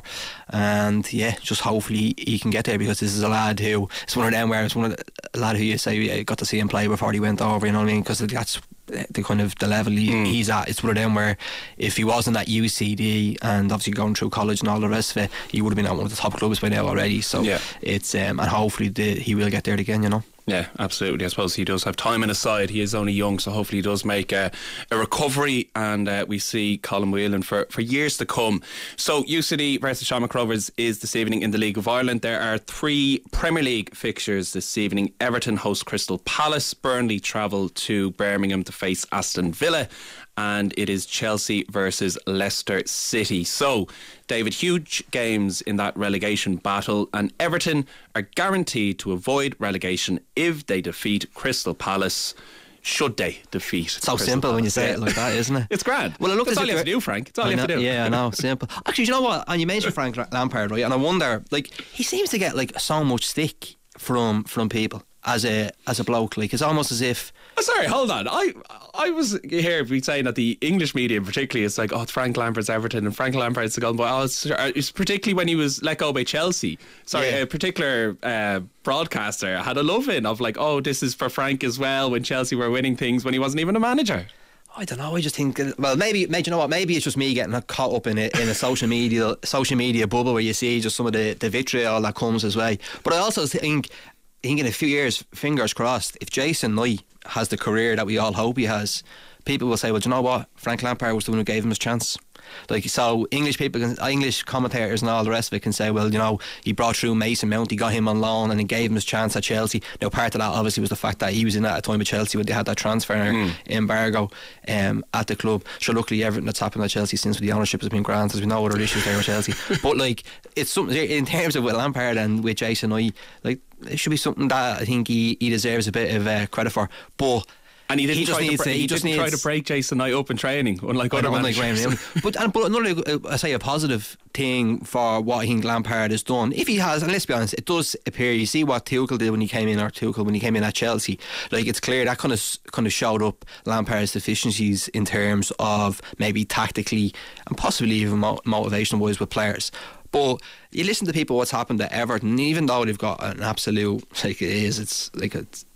And yeah, just hopefully he can get there, because this is a lad who, it's one of them where it's one of the, a lad who you say you got to see him play before he went over, you know what I mean, because that's the kind of the level he, mm. he's at. It's one of them where if he wasn't at U C D and obviously going through college and all the rest of it, he would have been at one of the top clubs by now already. So yeah. it's um, and hopefully the, he will get there again, you know. Yeah, absolutely. I suppose he does have time on his side. He is only young, so hopefully he does make a, a recovery, and uh, we see Colm Whelan for, for years to come. So U C D versus Shamrock Rovers is this evening in the League of Ireland. There are three Premier League fixtures this evening. Everton host Crystal Palace, Burnley travel to Birmingham to face Aston Villa, and it is Chelsea versus Leicester City. So, David, huge games in that relegation battle, and Everton are guaranteed to avoid relegation if they defeat Crystal Palace. Should they defeat So Crystal simple Palace. when you say it like that, isn't it? It's grand. Well, it looked That's as all if you have to do, Frank. It's all I you know, have to do. Yeah, I know, simple. Actually, you know what? And you mentioned Frank Lampard, right? And I wonder, like, he seems to get like so much stick from from people as a as a bloke. Like, it's almost as if. Oh, sorry, hold on. I I was here be saying that the English media, particularly, it's like, oh, it's Frank Lampard's Everton and Frank Lampard's the golden boy. Oh, it's, it's particularly when he was let go by Chelsea. Sorry, yeah. a particular uh, broadcaster had a love in of like, oh, this is for Frank as well, when Chelsea were winning things when he wasn't even a manager. I don't know. I just think, well, maybe, maybe you know what? Maybe it's just me getting caught up in a in a social media social media bubble where you see just some of the, the vitriol that comes his way. But I also think, I think in a few years, fingers crossed, if Jason Knight has the career that we all hope he has, people will say, well, do you know what? Frank Lampard was the one who gave him his chance. Like, so English people, can, English commentators and all the rest of it can say, well, you know, he brought through Mason Mount, he got him on loan and he gave him his chance at Chelsea. Now, part of that obviously was the fact that he was in at a time with Chelsea when they had that transfer mm. embargo um, at the club. Sure, luckily everything that's happened at Chelsea since the ownership has been granted. There's been no other issues there with Chelsea. But like, it's something in terms of with Lampard and with Jason Knight, like, it should be something that I think he, he deserves a bit of uh, credit for. But And he didn't, he just try, needs to, to, he he just didn't needs, try to break Jason Knight up in training, unlike other managers. but, and, but another, uh, I say, a positive thing for what I think Lampard has done, if he has, and let's be honest, it does appear, you see what Tuchel did when he came in, or Tuchel when he came in at Chelsea, like, it's clear that kind of kind of showed up Lampard's deficiencies in terms of maybe tactically and possibly even mo- motivation wise with players. But you listen to people what's happened at Everton, even though they've got an absolute, like it is, it's like it's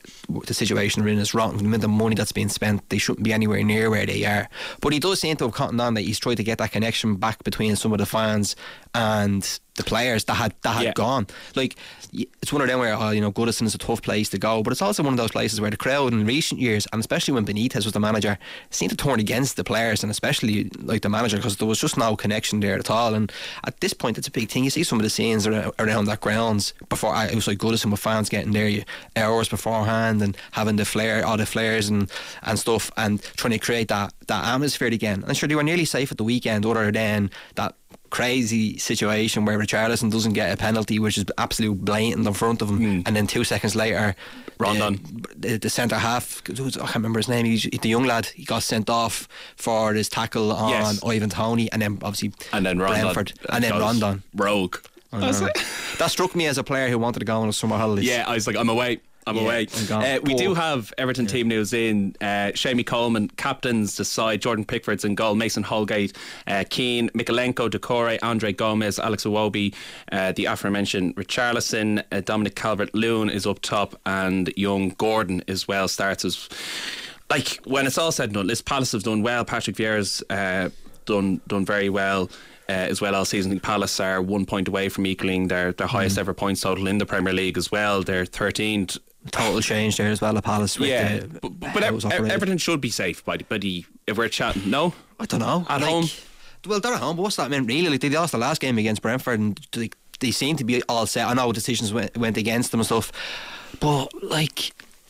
the situation they're in is wrong. The amount of money that's being spent, they shouldn't be anywhere near where they are. But he does seem to have cottoned on that he's tried to get that connection back between some of the fans and the players that had that had Yeah. gone. Like, it's one of them where, oh, you know, Goodison is a tough place to go, but it's also one of those places where the crowd in recent years, and especially when Benitez was the manager, seemed to turn against the players and especially like the manager, because there was just no connection there at all. And at this point, it's a big thing. You see some of the scenes around, around that grounds before. It was like Goodison with fans getting there you, hours beforehand and having the flare, all the flares and and stuff, and trying to create that that atmosphere again. And sure, they were nearly safe at the weekend, other than that crazy situation where Richarlison doesn't get a penalty, which is absolute blatant in front of him, mm. and then two seconds later Rondon, uh, the, the centre half, I can't remember his name, he's the young lad, he got sent off for his tackle on yes. Ivan Toney, and then obviously and then Rondon, Brentford, and then Rondon rogue. That struck me as a player who wanted to go on a summer holidays. Yeah, I was like, I'm away I'm yeah, away. Uh, we do have Everton yeah. team news in. Uh, Shamie Coleman captains decide. Jordan Pickford's in goal. Mason Holgate, uh, Keane, Mikalenko, Decore, Andre Gomez, Alex Iwobi, uh, the aforementioned Richarlison, uh, Dominic Calvert-Lewin is up top, and young Gordon as well starts as. Like, when it's all said and done, Liz Palace have done well. Patrick Vieira's uh, done done very well. Uh, as well all season. Palace are one point away from equaling their, their highest mm. ever points total in the Premier League as well. They're thirteenth. Total change there as well at Palace. With yeah, the, but, but ev- Everton should be safe, buddy. buddy if we're chatting, no, I don't know. At like, home, well, they're at home. But what's that mean? Really, like, they lost the last game against Brentford, and they, they seem to be all set. I know decisions went, went against them and stuff, but like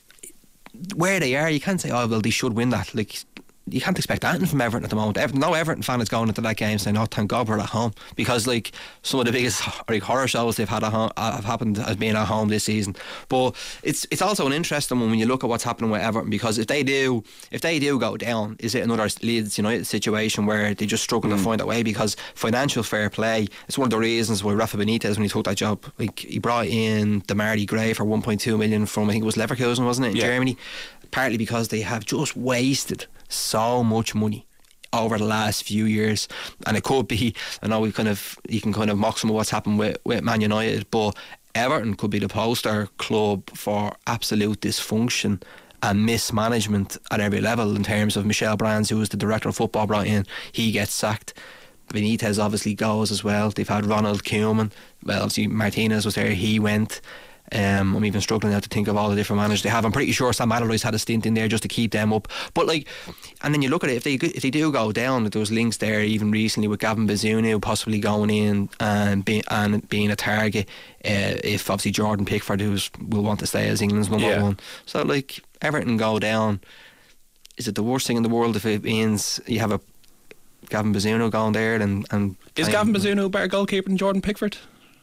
where they are, you can't say, oh well, they should win that. Like, you can't expect anything from Everton at the moment. Everton, no Everton fan is going into that game saying, oh, thank God we're at home, because like some of the biggest like horror shows they've had at home have happened as being at home this season. But it's it's also an interesting one when you look at what's happening with Everton, because if they do if they do go down, is it another Leeds United situation where they just struggle mm. to find a way? Because financial fair play, it's one of the reasons why Rafa Benitez, when he took that job, like he brought in Demarai Gray for one point two million from, I think it was Leverkusen, wasn't it, in yeah. Germany, partly because they have just wasted so much money over the last few years. And it could be, I know we kind of you can kind of mock some of what's happened with, with Man United, but Everton could be the poster club for absolute dysfunction and mismanagement at every level. In terms of Michel Brands, who was the director of football, brought in, he gets sacked. Benitez obviously goes as well. They've had Ronald Koeman, well obviously Martinez was there, he went. Um, I'm even struggling now to think of all the different managers they have. I'm pretty sure Sam Allardyce had a stint in there just to keep them up. But like, and then you look at it, if they if they do go down, there was links there even recently with Gavin Bazunu possibly going in and being and being a target. Uh, if obviously Jordan Pickford, who's will want to stay as England's number yeah. one. So like, Everton go down, is it the worst thing in the world if it means you have a Gavin Bazunu going there and and is Gavin Bazunu a better goalkeeper than Jordan Pickford?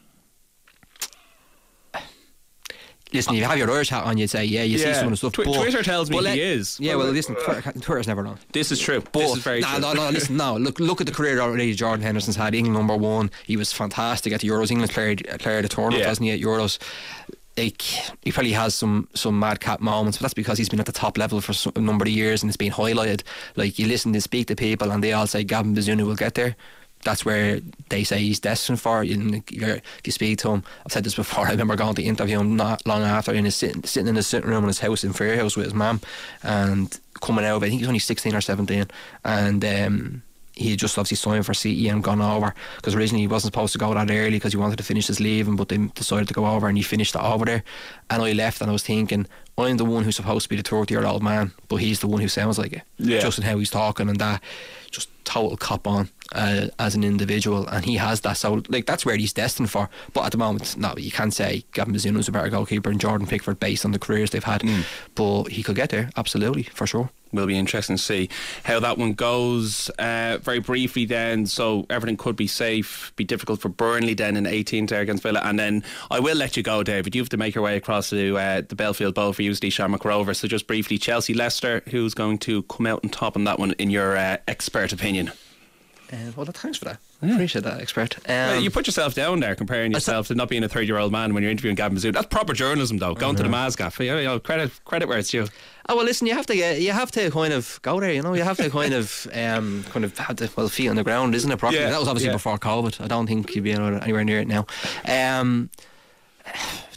Listen, if you have your Irish hat on, you'd say, yeah, you yeah. see some of the stuff. Tw- but, Twitter tells me let, he is. Yeah, well, listen, Twitter, Twitter's never wrong. This is true. But, this is very no, true. No, no, listen, no. Look look at the career already Jordan Henderson's had. England number one. He was fantastic at the Euros. England player, player of the tournament, yeah. wasn't he, at Euros? Like, he probably has some, some madcap moments, but that's because he's been at the top level for some, a number of years and it's been highlighted. Like, you listen to speak to people and they all say Gavin Bazunu will get there. That's where they say he's destined for. You, if you speak to him, I've said this before, I remember going to interview him not long after, in his sitting, sitting in his sitting room in his house in Fairhouse with his mum, and coming out of it, I think he was only sixteen or seventeen, and um, he had just obviously signed for C E and gone over, because originally he wasn't supposed to go that early because he wanted to finish his leaving, but they decided to go over and he finished it over there. And I left and I was thinking, I'm the one who's supposed to be the thirty year old man, but he's the one who sounds like it, yeah. just in how he's talking and that. Just total cop on uh, as an individual, and he has that. So like, that's where he's destined for. But at the moment, no, you can't say Gavin Bazunu's a better goalkeeper than Jordan Pickford based on the careers they've had. Mm. But he could get there, absolutely, for sure. Will be interesting to see how that one goes. Uh, very briefly then, so everything could be safe, be difficult for Burnley then in eighteenth there against Villa, and then I will let you go, David. You have to make your way across to uh, the Belfield Bowl for U S D Shamrock Rovers. So just briefly, Chelsea Leicester, who's going to come out on top on that one in your uh, expert opinion? Uh, well, thanks for that. Yeah. Appreciate that, expert. Um, well, you put yourself down there comparing yourself to not being a thirty year old man when you're interviewing Gavin Bazunu. That's proper journalism, though. Going to the Mazgaf, you know, credit credit where it's due. Oh well, listen, you have to get, you have to kind of go there. You know, you have to kind of um, kind of have the well feet on the ground, isn't it? Properly. Yeah, that was obviously yeah. before COVID. I don't think you'd be anywhere near it now. Um,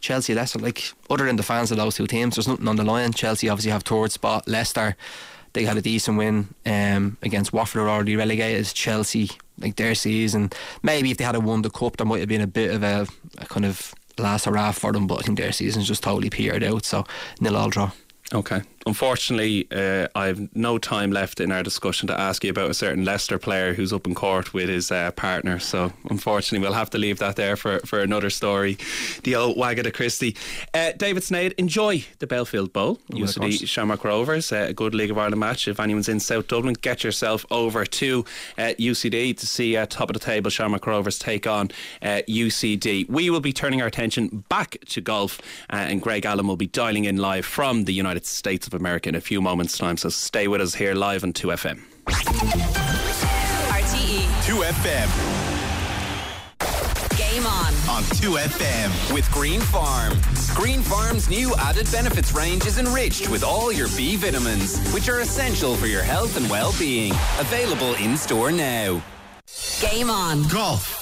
Chelsea, Leicester, like, other than the fans of those two teams, there's nothing on the line. Chelsea obviously have third spot. Leicester, they had a decent win um, against Watford, are already relegated. Chelsea, like, their season, maybe if they had won the cup, there might have been a bit of a, a kind of last hurrah for them, but I think their season's just totally petered out. So nil all draw. Okay. Unfortunately, uh, I have no time left in our discussion to ask you about a certain Leicester player who's up in court with his uh, partner. So, unfortunately, we'll have to leave that there for, for another story. The old Waggett of Christie. Uh, David Sneyd, enjoy the Belfield Bowl. Oh, U C D Shamrock Rovers, uh, a good League of Ireland match. If anyone's in South Dublin, get yourself over to uh, U C D to see uh, top of the table Shamrock Rovers take on uh, U C D. We will be turning our attention back to golf, uh, and Greg Allen will be dialing in live from the United States of America in a few moments' time, so stay with us here live on two F M. R T E two F M. Game on. On two F M. With Green Farm. Green Farm's new added benefits range is enriched with all your B vitamins, which are essential for your health and well-being. Available in store now. Game on. Golf.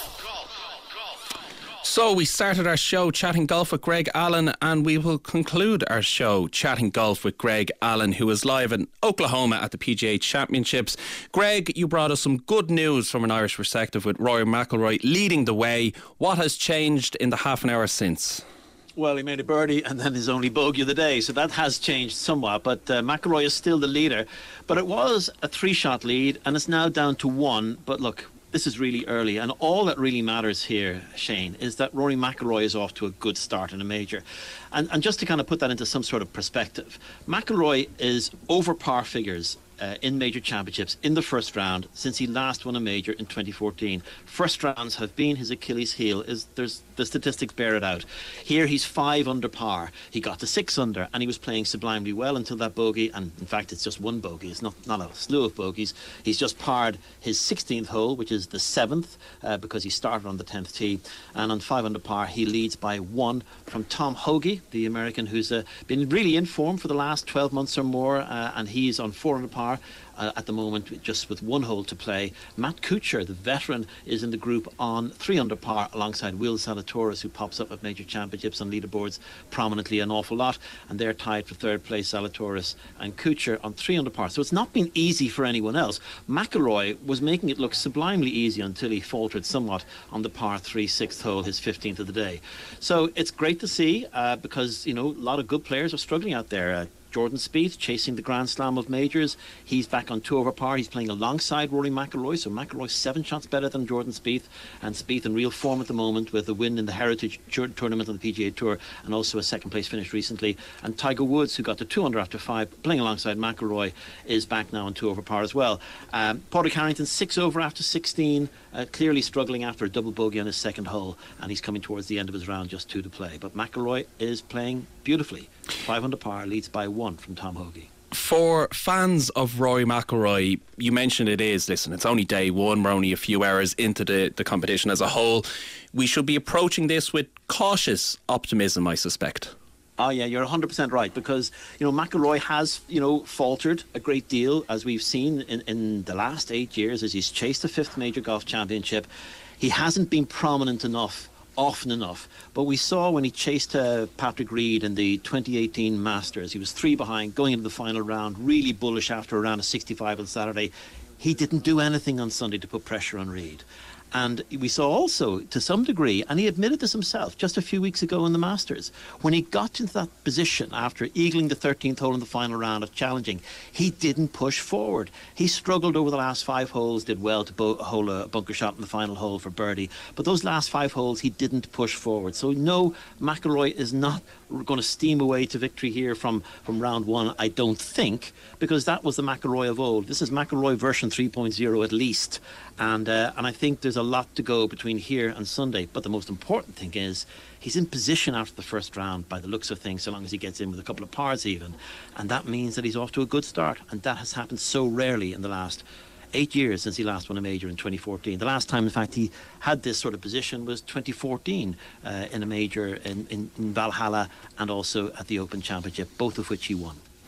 So we started our show chatting golf with Greg Allen, and we will conclude our show chatting golf with Greg Allen, who is live in Oklahoma at the P G A Championships. Greg, you brought us some good news from an Irish perspective with Rory McIlroy leading the way. What has changed in the half an hour since? Well, he made a birdie and then his only bogey of the day, so that has changed somewhat. But uh, McIlroy is still the leader. But it was a three-shot lead, and it's now down to one. But look, this is really early, and all that really matters here, Shane, is that Rory McIlroy is off to a good start in a major. And, and just to kind of put that into some sort of perspective, McIlroy is over par figures Uh, in major championships in the first round since he last won a major in twenty fourteen. First rounds have been his Achilles heel. Is there's the statistics bear it out. Here he's five under par. He got to six under, and he was playing sublimely well until that bogey. And in fact, it's just one bogey. It's not not a slew of bogeys. He's just parred his sixteenth hole, which is the seventh, uh, because he started on the tenth tee. And on five under par, he leads by one from Tom Hoge, the American who's uh, been really in form for the last twelve months or more, uh, and he's on four under par. Uh, at the moment, just with one hole to play. Matt Kuchar, the veteran, is in the group on three under par alongside Will Zalatoris, who pops up at major championships on leaderboards prominently an awful lot, and they're tied for third place, Zalatoris and Kuchar on three under par. So it's not been easy for anyone else. McIlroy was making it look sublimely easy until he faltered somewhat on the par three sixth hole, his fifteenth of the day. So it's great to see, uh, because, you know, a lot of good players are struggling out there. Uh, Jordan Spieth chasing the Grand Slam of majors. He's back on two over par. He's playing alongside Rory McIlroy, so McIlroy's seven shots better than Jordan Spieth, and Spieth in real form at the moment with a win in the Heritage Tournament on the P G A Tour and also a second place finish recently. And Tiger Woods, who got to two under after five, playing alongside McIlroy, is back now on two over par as well. Um, Padraig Harrington six over after sixteen, uh, clearly struggling after a double bogey on his second hole, and he's coming towards the end of his round, just two to play. But McIlroy is playing beautifully. Five under par, leads by one from Tom Hoge. For fans of Rory McIlroy, you mentioned it is, listen, it's only day one, we're only a few hours into the, the competition as a whole. We should be approaching this with cautious optimism, I suspect. Oh yeah, you're one hundred percent right, because, you know, McIlroy has, you know, faltered a great deal, as we've seen in, in the last eight years as he's chased the fifth major golf championship. He hasn't been prominent enough often enough, but we saw when he chased uh, Patrick Reed in the twenty eighteen Masters, he was three behind going into the final round, really bullish after a round of sixty-five on Saturday. He didn't do anything on Sunday to put pressure on Reed. And we saw also, to some degree, and he admitted this himself just a few weeks ago in the Masters, when he got into that position after eagling the thirteenth hole in the final round of challenging, he didn't push forward. He struggled over the last five holes, did well to bo- hole a bunker shot in the final hole for birdie, but those last five holes he didn't push forward. So no, McIlroy is not going to steam away to victory here from, from round one, I don't think, because that was the McIlroy of old. This is McIlroy version three point oh at least. And uh, and I think there's a lot to go between here and Sunday. But the most important thing is he's in position after the first round by the looks of things, so long as he gets in with a couple of pars even. And that means that he's off to a good start. And that has happened so rarely in the last eight years since he last won a major in twenty fourteen. The last time, in fact, he had this sort of position was twenty fourteen uh, in a major in, in, in Valhalla and also at the Open Championship, both of which he won.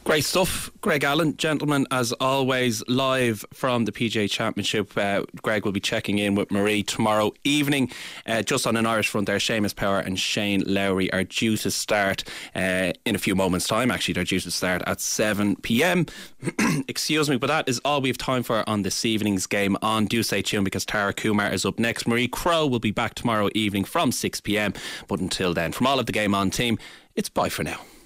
Great stuff. Greg Allen, gentlemen, as always, live from the P G A Championship. Uh, Greg will be checking in with Marie tomorrow evening. Uh, just on an Irish front there, Seamus Power and Shane Lowry are due to start uh, in a few moments' time. Actually, they're due to start at seven p.m. Excuse me, but that is all we have time for on this evening's Game On. Do stay tuned because Tara Kumar is up next. Marie Crowe will be back tomorrow evening from six p.m. But until then, from all of the Game On team, it's bye for now.